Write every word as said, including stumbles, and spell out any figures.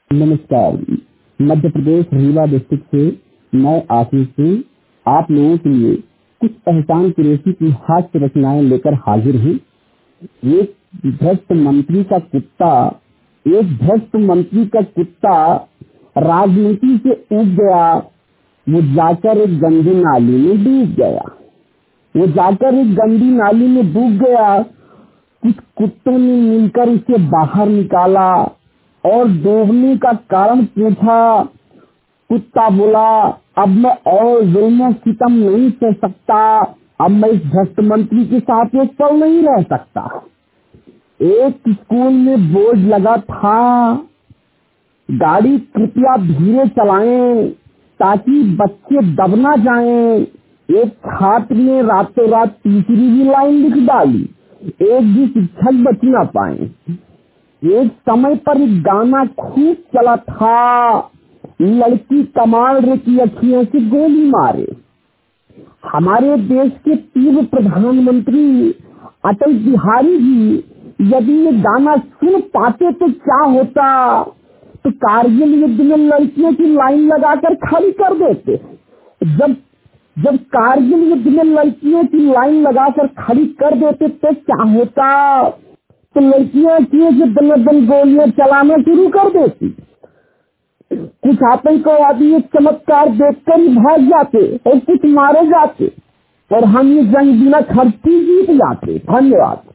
नमस्कार। मध्य प्रदेश रीवा डिस्ट्रिक्ट से मैं आशीष सिंह आप लोगों के लिए कुछ एहसान कुरैशी की हास्य रचनाएं लेकर हाजिर हूँ। एक भ्रष्ट मंत्री का कुत्ता एक भ्रष्ट मंत्री का कुत्ता राजनीति से उठ गया। वो जाकर एक गंदी नाली में डूब गया वो जाकर एक गंदी नाली में डूब गया कुछ कुत्तों ने मिलकर उसे बाहर निकाला और डूबने का कारण पूछा। कुत्ता बोला, अब मैं और जुल्म सितम नहीं सह सकता, अब मैं इस भ्रष्ट मंत्री के साथ एक पल नहीं रह सकता। एक स्कूल में बोर्ड लगा था, गाड़ी कृपया धीरे चलाएं ताकि बच्चे दब ना जाएं। एक छात्र ने रातों रात तीसरी भी लाइन लिख डाली, एक भी शिक्षक बच ना पाए। एक समय पर एक गाना खूब चला था, लड़की कमाल रे की अखियों से गोली मारे। हमारे देश के पूर्व प्रधानमंत्री अटल बिहारी जी यदि ये गाना सुन पाते तो क्या होता, तो कारगिल युद्ध में लड़कियों की लाइन लगाकर खड़ी कर देते। जब जब कारगिल युद्ध में लड़कियों की लाइन लगाकर खड़ी कर देते तो क्या होता, तो लड़कियां किए जो दल दल गोलियां चलाना शुरू कर देती। कुछ आतंकवादी ये चमत्कार देखकर ही भाग जाते और कुछ मारे जाते और हम ये जंग बिना खर्च की जीत जाते। धन्यवाद।